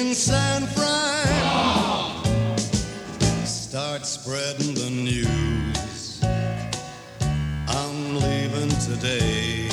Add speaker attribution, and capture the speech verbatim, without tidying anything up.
Speaker 1: in San Fran. Start spreading the news. I'm leaving today.